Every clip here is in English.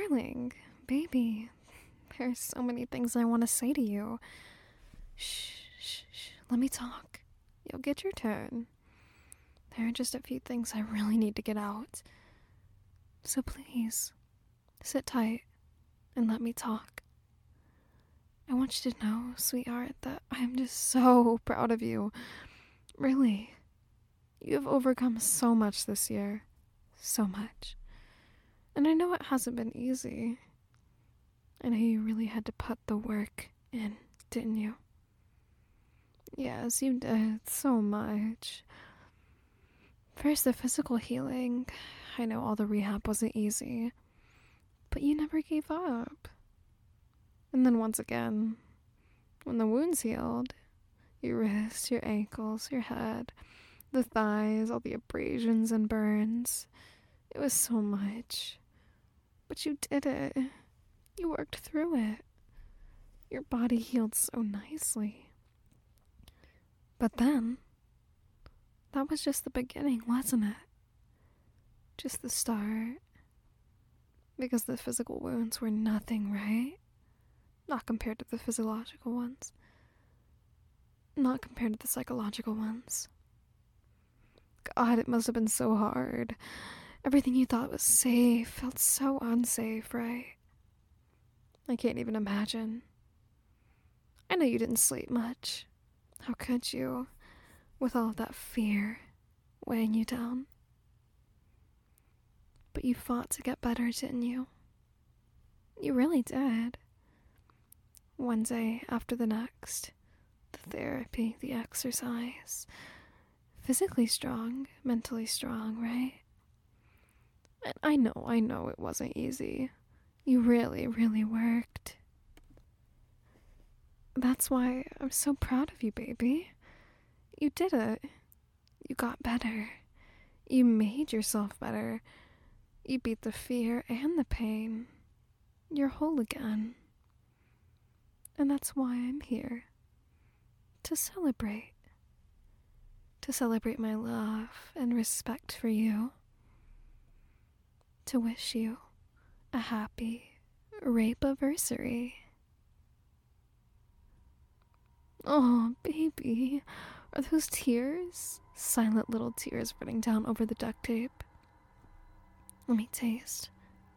Darling, baby, there's so many things I want to say to you. Shh, shh, shh, let me talk. You'll get your turn. There are just a few things I really need to get out. So please, sit tight and let me talk. I want you to know, sweetheart, that I'm just so proud of you. Really. You have overcome so much this year. So much. And I know it hasn't been easy. I know you really had to put the work in, didn't you? Yes, you did so much. First, the physical healing. I know all the rehab wasn't easy. But you never gave up. And then once again, when the wounds healed, your wrists, your ankles, your head, the thighs, all the abrasions and burns. It was so much. But you did it. You worked through it. Your body healed so nicely. But then, that was just the beginning, wasn't it? Just the start. Because the physical wounds were nothing, right? Not compared to the physiological ones. Not compared to the psychological ones. God, it must have been so hard. Everything you thought was safe felt so unsafe, right? I can't even imagine. I know you didn't sleep much. How could you? With all of that fear weighing you down. But you fought to get better, didn't you? You really did. One day after the next. The therapy, the exercise. Physically strong, mentally strong, right? And I know it wasn't easy. You really, really worked. That's why I'm so proud of you, baby. You did it. You got better. You made yourself better. You beat the fear and the pain. You're whole again. And that's why I'm here. To celebrate. To celebrate my love and respect for you. To wish you a happy rape-iversary. Oh, baby. Are those tears? Silent little tears running down over the duct tape. Let me taste.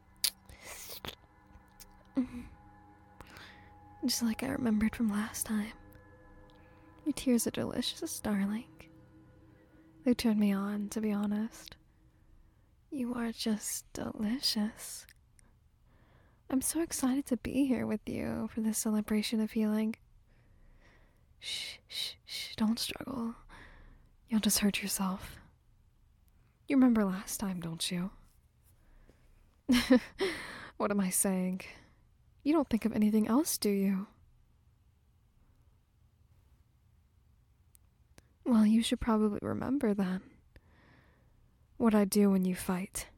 Just like I remembered from last time. Your tears are delicious, darling. They turned me on, to be honest. You are just delicious. I'm so excited to be here with you for this celebration of healing. Shh, shh, shh, don't struggle. You'll just hurt yourself. You remember last time, don't you? What am I saying? You don't think of anything else, do you? Well, you should probably remember then. What I do when you fight.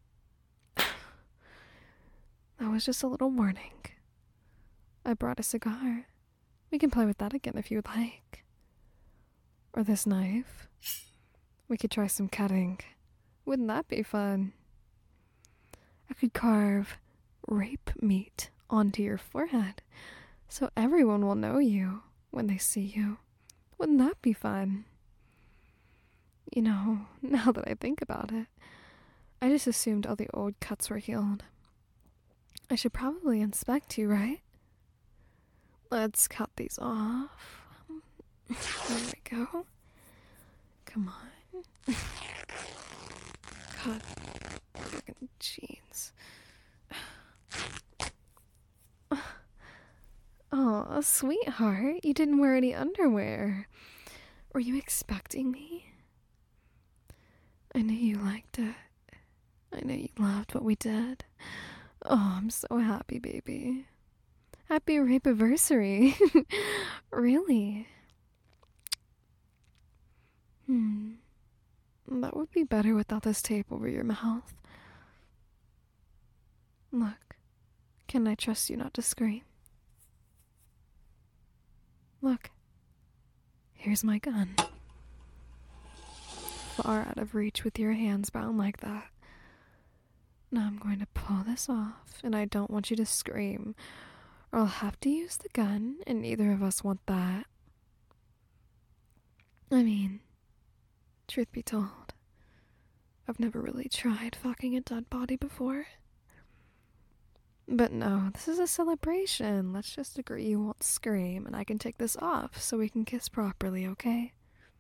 That was just a little warning. I brought a cigar. We can play with that again if you'd like. Or this knife. We could try some cutting. Wouldn't that be fun? I could carve rape meat onto your forehead so everyone will know you when they see you. Wouldn't that be fun? You know, now that I think about it, I just assumed all the old cuts were healed. I should probably inspect you, right? Let's cut these off. There we go. Come on. God, fucking jeans. Oh, sweetheart, you didn't wear any underwear. Were you expecting me? I knew you liked it. I know you loved what we did. Oh, I'm so happy, baby. Happy rape-iversary. Really? That would be better without this tape over your mouth. Look, can I trust you not to scream? Look, here's my gun. Far out of reach with your hands bound like that. Now I'm going to pull this off, and I don't want you to scream, or I'll have to use the gun, and neither of us want that. I mean, truth be told, I've never really tried fucking a dead body before. But no, this is a celebration. Let's just agree you won't scream, and I can take this off so we can kiss properly, okay?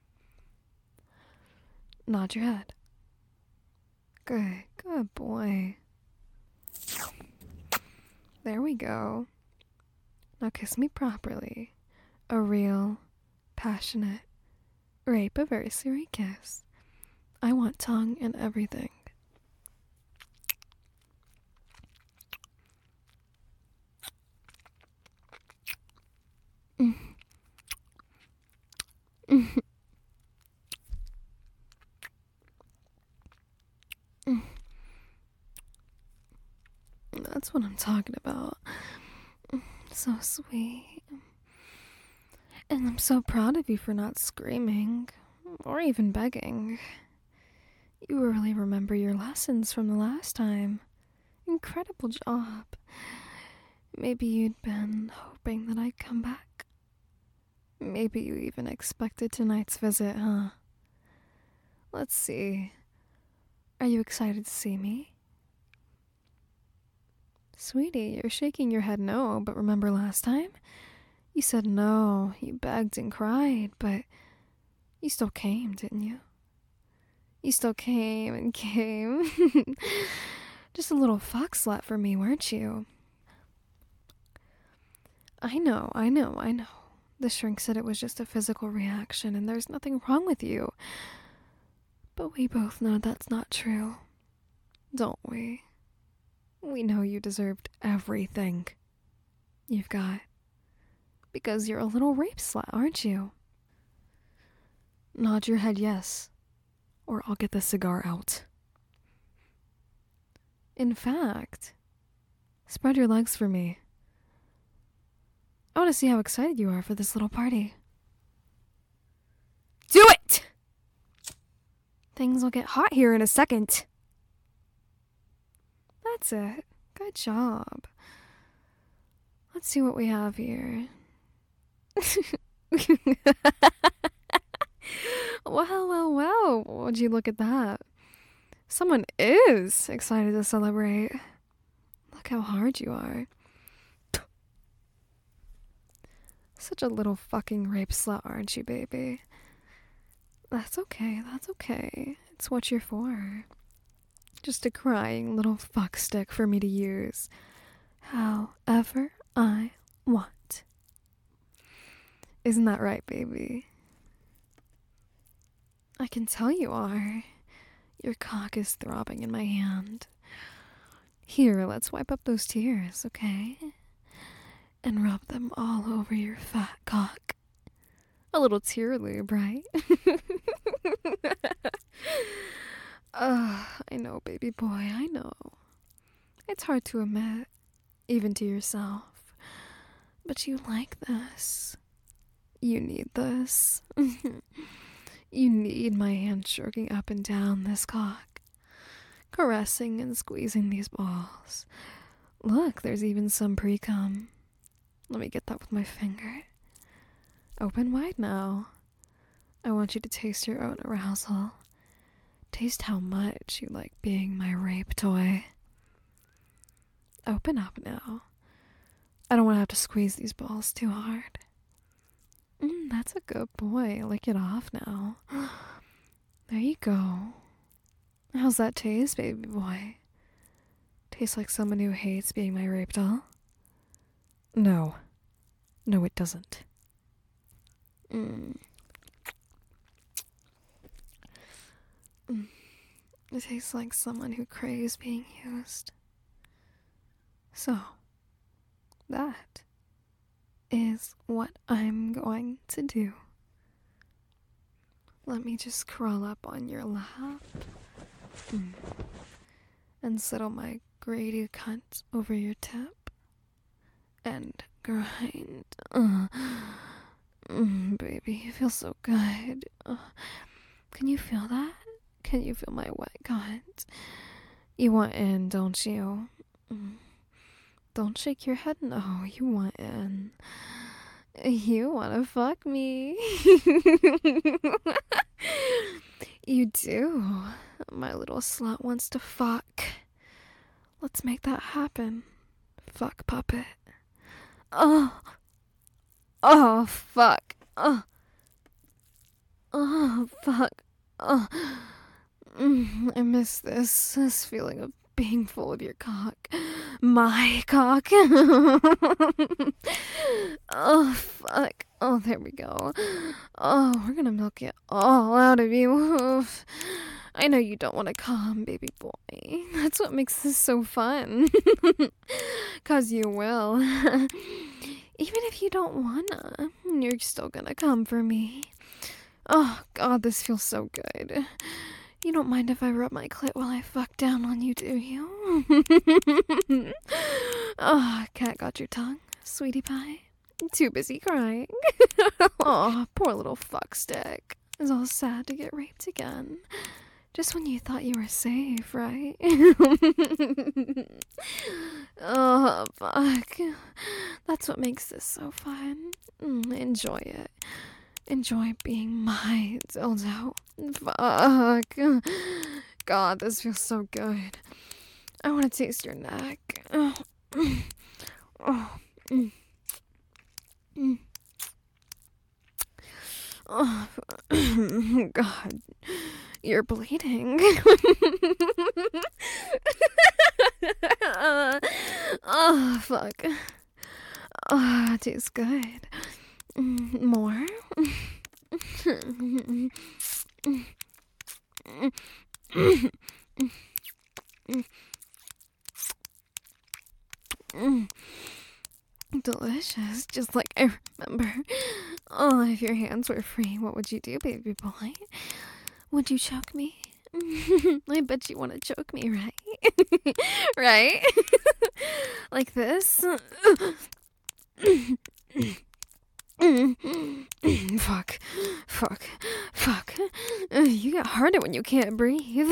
Nod your head. Good boy. There we go. Now kiss me properly. A real, passionate, rape-anniversary kiss. I want tongue and everything. That's what I'm talking about. So sweet. And I'm so proud of you for not screaming, or even begging. You really remember your lessons from the last time. Incredible job. Maybe you'd been hoping that I'd come back. Maybe you even expected tonight's visit, huh? Let's see. Are you excited to see me? Sweetie, you're shaking your head no, but remember last time? You said no, you begged and cried, but you still came, didn't you? You still came and came. Just a little fox slut for me, weren't you? I know. The shrink said it was just a physical reaction and there's nothing wrong with you. But we both know that's not true. Don't we? We know you deserved everything you've got. Because you're a little rape slut, aren't you? Nod your head yes, or I'll get the cigar out. In fact, spread your legs for me. I want to see how excited you are for this little party. Do it! Things will get hot here in a second. That's it. Good job. Let's see what we have here. Well. Would you look at that? Someone is excited to celebrate. Look how hard you are. Such a little fucking rape slut, aren't you, baby? That's okay. It's what you're for. Just a crying little fuckstick for me to use however I want. Isn't that right, baby? I can tell you are. Your cock is throbbing in my hand. Here, let's wipe up those tears, okay? And rub them all over your fat cock. A little tear lube, right? I know, baby boy, I know. It's hard to admit, even to yourself. But you like this. You need this. You need my hand stroking up and down this cock, caressing and squeezing these balls. Look, there's even some pre-cum. Let me get that with my finger. Open wide now. I want you to taste your own arousal. Taste how much you like being my rape toy. Open up now. I don't want to have to squeeze these balls too hard. That's a good boy. Lick it off now. There you go. How's that taste, baby boy? Tastes like someone who hates being my rape doll? No, it doesn't. It tastes like someone who craves being used. So, that is what I'm going to do. Let me just crawl up on your lap and settle my greedy cunt over your tip and grind. Baby, you feel so good. Can you feel that? Can you feel my wet cunt? You want in, don't you? Don't shake your head. No, you want in. You want to fuck me. You do. My little slut wants to fuck. Let's make that happen. Fuck puppet. Oh. Oh, fuck. Oh. Oh, fuck. Oh. I miss this feeling of being full of your cock. My cock. Oh, fuck. Oh, there we go. Oh, we're gonna milk it all out of you. Oof. I know you don't want to come, baby boy. That's what makes this so fun. 'Cause you will. Even if you don't wanna, you're still gonna come for me. Oh, God, this feels so good. You don't mind if I rub my clit while I fuck down on you, do you? Oh, cat got your tongue, sweetie pie. Too busy crying. Oh, poor little fuckstick. Is all sad to get raped again. Just when you thought you were safe, right? Oh, fuck. That's what makes this so fun. Enjoy it. Enjoy being my dildo. Fuck. God, this feels so good. I want to taste your neck. Oh. Oh. Oh. God, you're bleeding. Oh, fuck. Oh, it tastes good. More? Delicious, just like I remember. Oh, if your hands were free, what would you do, baby boy? Would you choke me? I bet you want to choke me, right? Right? Like this? Fuck. Fuck. Fuck. You get harder when you can't breathe.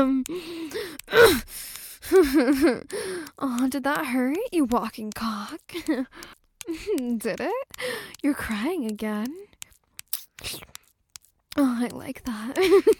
Oh, did that hurt, you walking cock? Did it? You're crying again. Oh, I like that.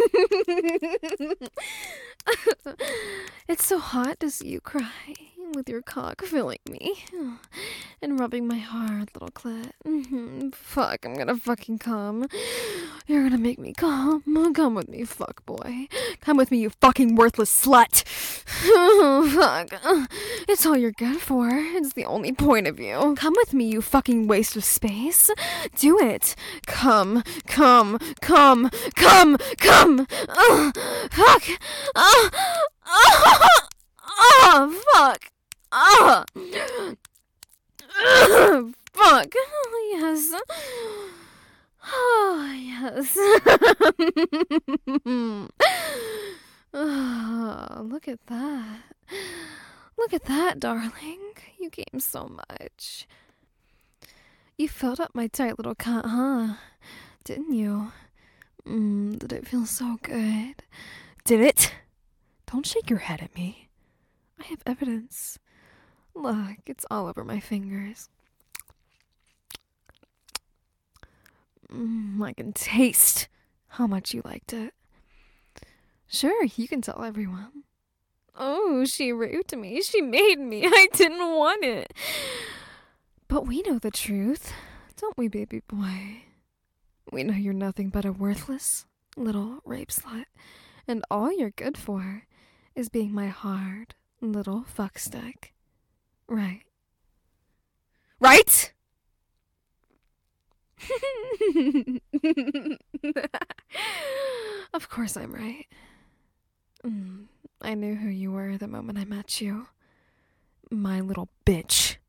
It's so hot to see you cry with your cock filling me and rubbing my hard little clit. Fuck, I'm gonna fucking come. You're gonna make me come. Come with me, fuck boy. Come with me, you fucking worthless slut. Oh, fuck. It's all you're good for. It's the only point of you. Come with me, you fucking waste of space. Do it. Come. Come. Come. Come. Come. Fuck. Oh, fuck. Fuck. Yes. Oh, yes. Oh, look at that. Look at that, darling. You came so much. You filled up my tight little cunt, huh? Didn't you? Did it feel so good? Did it? Don't shake your head at me. I have evidence. Look, it's all over my fingers. I can taste how much you liked it. Sure, you can tell everyone. Oh, she raped me. She made me. I didn't want it. But we know the truth, don't we, baby boy? We know you're nothing but a worthless little rape slut, and all you're good for is being my hard little fuckstick. Right? Right? Of course I'm right. I knew who you were the moment I met you. My little bitch.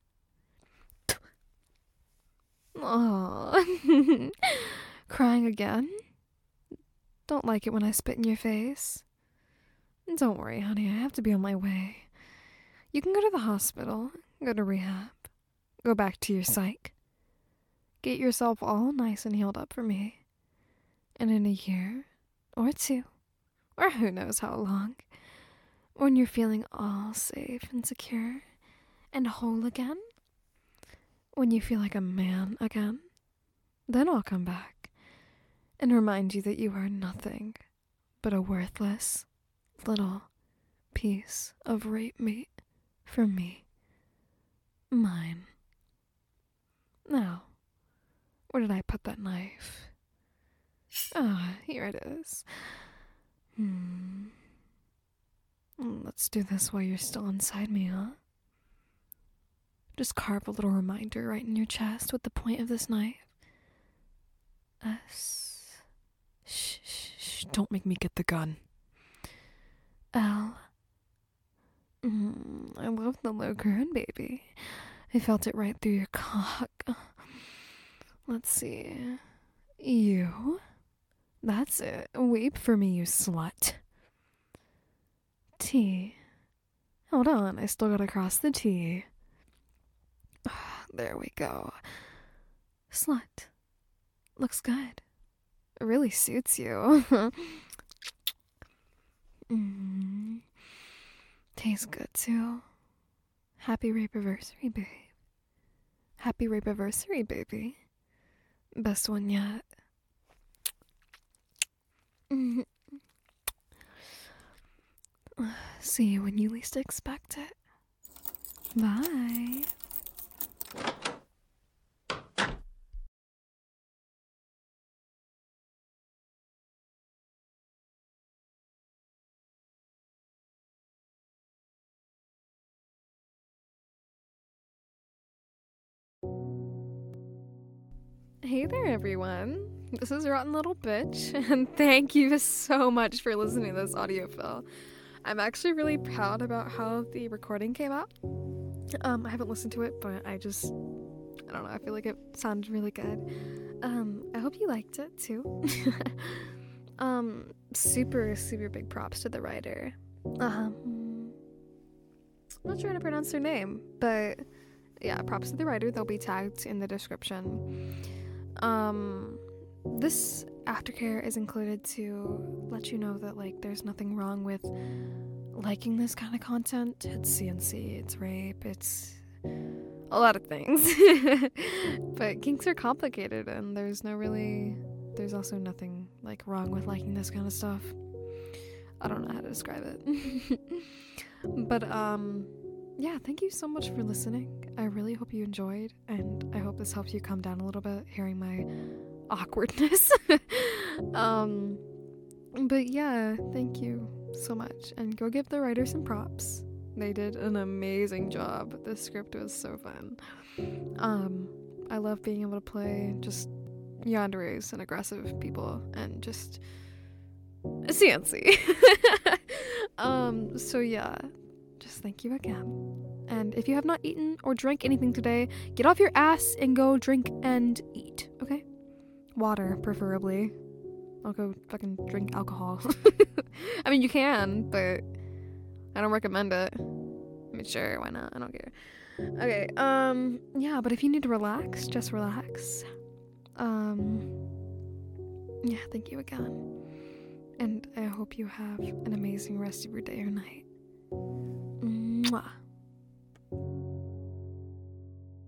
Aww. Crying again? Don't like it when I spit in your face. Don't worry, honey, I have to be on my way. You can go to the hospital, go to rehab, go back to your psych. Get yourself all nice and healed up for me. And in a year, or two, or who knows how long, When you're feeling all safe and secure and whole again, when you feel like a man again, then I'll come back and remind you that you are nothing but a worthless little piece of rape meat for me. Mine. Now, where did I put that knife? Ah, here it is. Let's do this while you're still inside me, huh? Just carve a little reminder right in your chest with the point of this knife. S. Shh, don't make me get the gun. L. I love the low groan, baby. I felt it right through your cock. Let's see. U. That's it. Weep for me, you slut. T. Hold on, I still gotta cross the T. There we go. Slut. Looks good. It really suits you. Tastes good too. Happy rape-iversary, babe. Happy rape-iversary, baby. Best one yet. See you when you least expect it. Bye. Hey there, everyone. This is Rotten Little Bitch, and thank you so much for listening to this audiophile. I'm actually really proud about how the recording came out. I haven't listened to it, but I don't know, I feel like it sounded really good. I hope you liked it too. Super, super big props to the writer. I'm not sure how to pronounce her name, but yeah, props to the writer. They'll be tagged in the description. This aftercare is included to let you know that, like, there's nothing wrong with liking this kind of content. It's CNC, it's rape, it's a lot of things. But kinks are complicated, and there's also nothing, like, wrong with liking this kind of stuff. I don't know how to describe it. But, yeah, thank you so much for listening. I really hope you enjoyed, and I hope this helps you calm down a little bit hearing my awkwardness. But yeah, thank you so much, and go give the writer some props. They did an amazing job. The script was so fun. I love being able to play just yanderes and aggressive people and just CNC. So yeah, just thank you again. And if you have not eaten or drank anything today, get off your ass and go drink and eat, okay? Water, preferably. I'll go fucking drink alcohol. I mean, you can, but I don't recommend it. I mean, sure, why not? I don't care. Okay, yeah, but if you need to relax, just relax. Yeah, thank you again. And I hope you have an amazing rest of your day or night. Mwah.